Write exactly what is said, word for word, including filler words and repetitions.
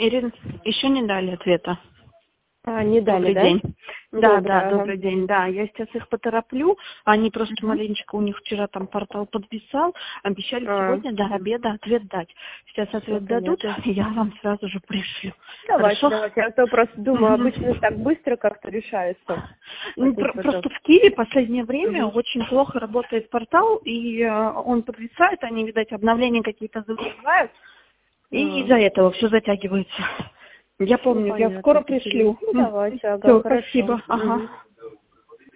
Ирина, еще не дали ответа. А, не дали, Добрый да? день. Да, Добрый, да, ага. добрый день. Да, я сейчас их потороплю. Они просто Мгм. маленечко, у них вчера там портал подвисал. Обещали А, сегодня до обеда ответ дать. Сейчас все ответ дадут, понятно. и я вам сразу же пришлю. Давайте, Хорошо? давайте. Я то просто думаю, Мгм. обычно так быстро как-то решается. А Ну, тут про- потом. просто в Киеве в последнее время Мгм. очень плохо работает портал, и э, он подвисает, они, видать, обновления какие-то забывают, и А, из-за этого все затягивается. Я ну, помню, я скоро понятно, теперь. пришлю. Ну, давайте, ага, Все, хорошо. спасибо. Ага. Мгм.